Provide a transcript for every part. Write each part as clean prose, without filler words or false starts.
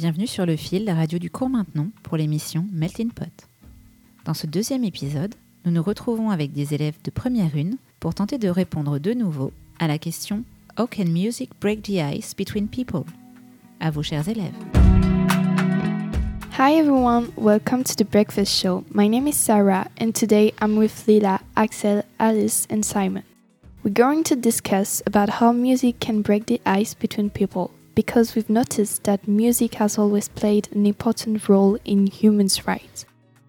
Bienvenue sur Le Fil, la radio du cours maintenant, pour l'émission Melting Pot. Dans ce deuxième épisode, nous nous retrouvons avec des élèves de première une pour tenter de répondre de nouveau à la question « How can music break the ice between people ?» À vous, chers élèves. Hi everyone, welcome to the breakfast show. My name is Sarah and today I'm with Lila, Axel, Alice and Simon. We're going to discuss about how music can break the ice between people, because we've noticed that music has always played an important role in humans' rights.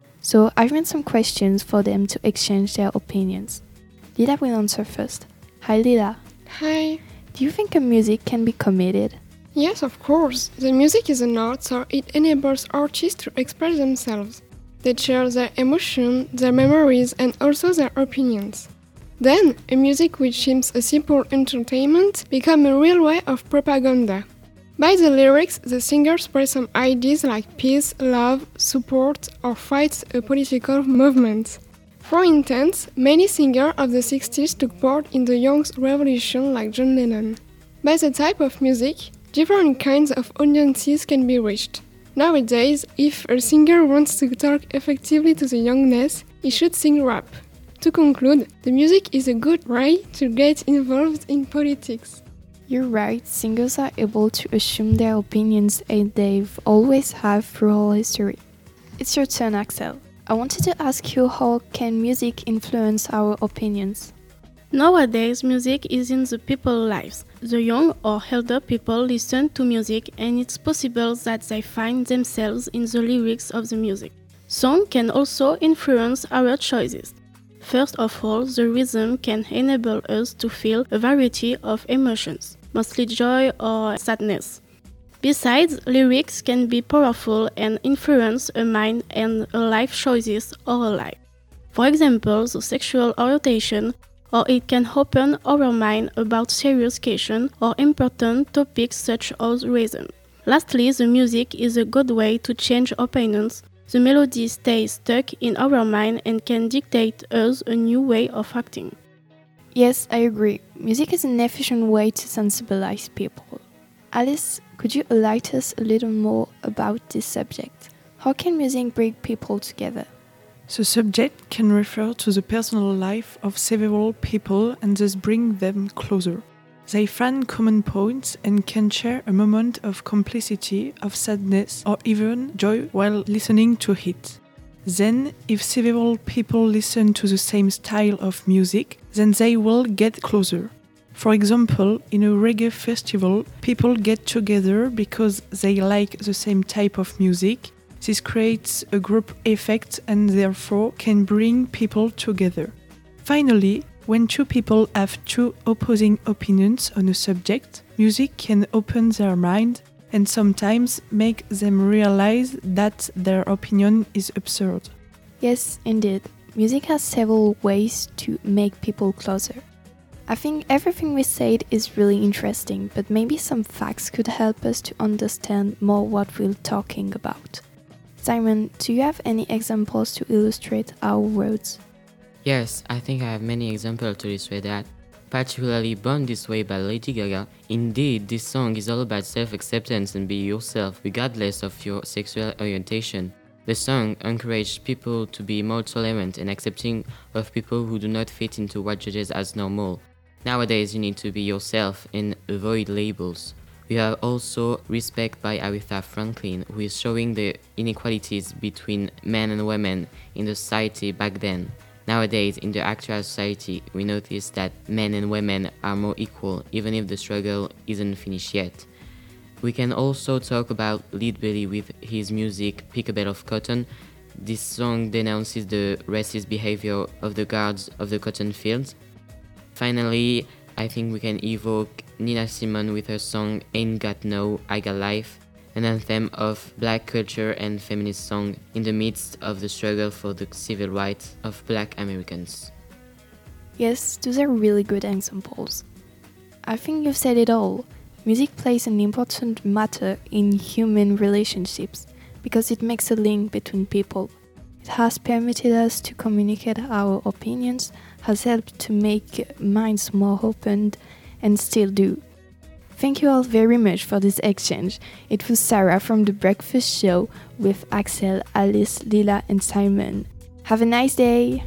So I've made some questions for them to exchange their opinions. Lila will answer first. Hi Lila. Hi. Do you think a music can be committed? Yes, of course. The music is an art, so it enables artists to express themselves. They share their emotions, their memories, and also their opinions. Then, a music which seems a simple entertainment becomes a real way of propaganda. By the lyrics, the singer spreads some ideas like peace, love, support, or fights a political movement. For instance, many singers of the 60s took part in the Young Revolution like John Lennon. By the type of music, different kinds of audiences can be reached. Nowadays, if a singer wants to talk effectively to the youngness, he should sing rap. To conclude, the music is a good way to get involved in politics. You're right, singers are able to assume their opinions and they've always have through all history. It's your turn, Axel. I wanted to ask you, how can music influence our opinions? Nowadays, music is in the people's lives. The young or elder people listen to music and it's possible that they find themselves in the lyrics of the music. Song can also influence our choices. First of all, the rhythm can enable us to feel a variety of emotions, mostly joy or sadness. Besides, lyrics can be powerful and influence a mind and a life choices or a life. For example, the sexual orientation, or it can open our mind about serious questions or important topics such as racism. Lastly, the music is a good way to change opinions. The melody stays stuck in our mind and can dictate us a new way of acting. Yes, I agree. Music is an efficient way to sensibilize people. Alice, could you enlighten us a little more about this subject? How can music bring people together? The subject can refer to the personal life of several people and thus bring them closer. They find common points and can share a moment of complicity, of sadness, or even joy while listening to it. Then, if several people listen to the same style of music, then they will get closer. For example, in a reggae festival, people get together because they like the same type of music. This creates a group effect and therefore can bring people together. Finally, when two people have two opposing opinions on a subject, music can open their mind and sometimes make them realize that their opinion is absurd. Yes, indeed. Music has several ways to make people closer. I think everything we said is really interesting, but maybe some facts could help us to understand more what we're talking about. Simon, do you have any examples to illustrate our words? Yes, I think I have many examples to illustrate that. Particularly Born This Way by Lady Gaga. Indeed, this song is all about self-acceptance and be yourself, regardless of your sexual orientation. The song encouraged people to be more tolerant and accepting of people who do not fit into what judges as normal. Nowadays, you need to be yourself and avoid labels. We have also Respect by Aretha Franklin, who is showing the inequalities between men and women in the society back then. Nowadays, in the actual society, we notice that men and women are more equal, even if the struggle isn't finished yet. We can also talk about Lead Belly with his music Pick a Bale of Cotton. This song denounces the racist behavior of the guards of the cotton fields. Finally, I think we can evoke Nina Simone with her song Ain't Got No, I Got Life, an anthem of black culture and feminist song in the midst of the struggle for the civil rights of black Americans. Yes, those are really good examples. I think you've said it all. Music plays an important matter in human relationships because it makes a link between people. It has permitted us to communicate our opinions, has helped to make minds more open, and still do. Thank you all very much for this exchange. It was Sarah from The Breakfast Show with Axel, Alice, Lila and Simon. Have a nice day!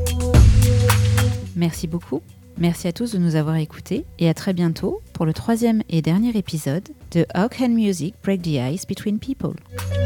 Merci beaucoup. Merci à tous de nous avoir écoutés et à très bientôt pour le 3e et dernier épisode de How Can Music Break the Ice Between People?